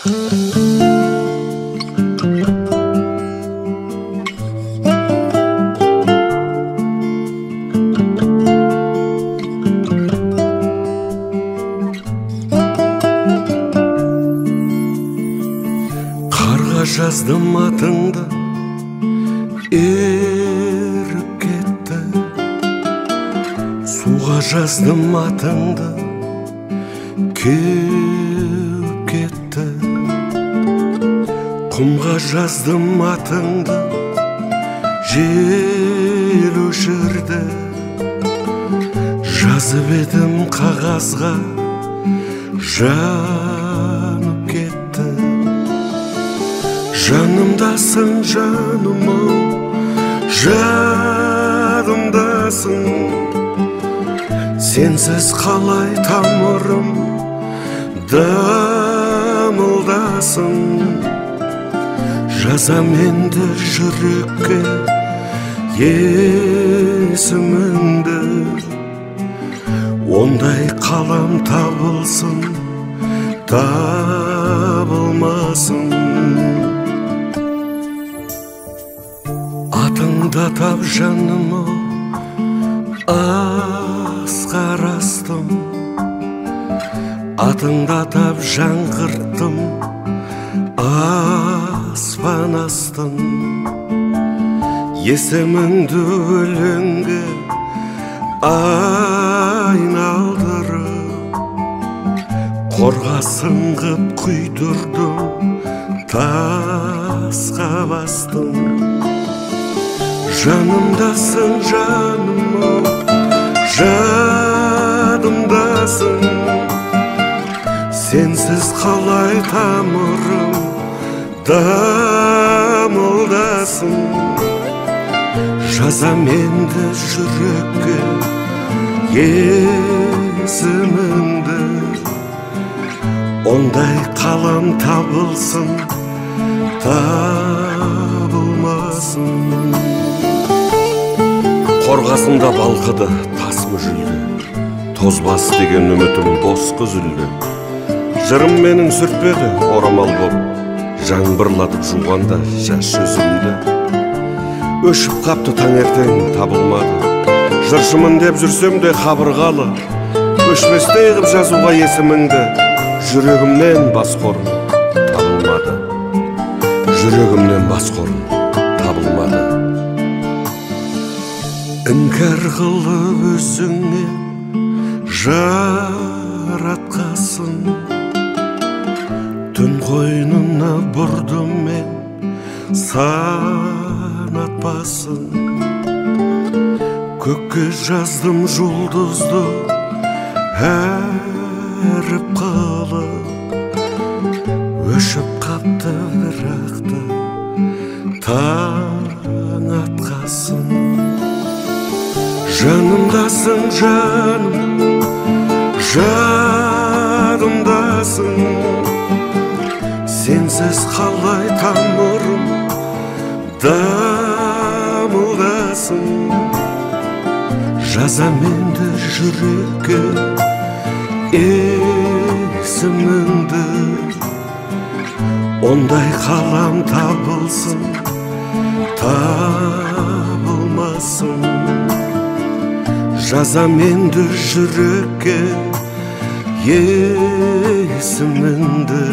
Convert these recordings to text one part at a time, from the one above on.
Жаздым атыңды, еріп кетті. Суға жаздым атыңды, кеуіп кетті. Құмға жаздым атыңды, жел өшірді. Жазып едім қағазға, жанып кетті. Жанымдасың жаным-ау, жадымдасың. Сенсіз қалай тамырым дамылдасың. Жазам енді жүрекке есіміңді. Ондай қалам табылсын, табылмасын. Атыңда тап жаным-ау, асқар астым. Атыңда тап жаңғырттым, аспан астын. Есіміңді өлеңге айналдырып, қорғасын ғып құйдырдым, тасқа бастым. Жанымдасың жаным-ау, жадымдасың. Сенсіз қалай тамырым дамылдасың. Жазам енді жүрекке есіміңді. Ондай қалам табылсын, табылмасын. Қорғасында балқыды тас мүжілді. Тозбас деген үмітім босқа үзілді. Жырым менің сүртпеді орамал боп, жаңбырлатып жуғанда жас жүзімді. Өшіп қапты таңертең табылмады. Жыршымын деп жүрсем де қабырғалы. Өшпестей қып жазуға есіміңді. Жүрегімнен басқорын табылмады. Жүрегімнен басқорын табылмады. Іңкәр қылып өзіңе жаратқасын. Түн қойнына бұрдым мен, санатпасын. Көкке жаздым жұлдызды, әріп қылып. Өшіп қапты бірақта, таң атқасын. Жанымдасың жаным, жадымдасың. Сенсіз қалай тамырым дамылдасың. Жазам енді жүрекке есіміңді. Ондай қалам табылсын, табылмасын. Жазам енді жүрекке есіміңді.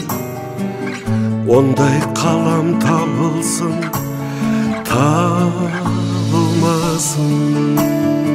Ондай қалам табылсын, табылмасын.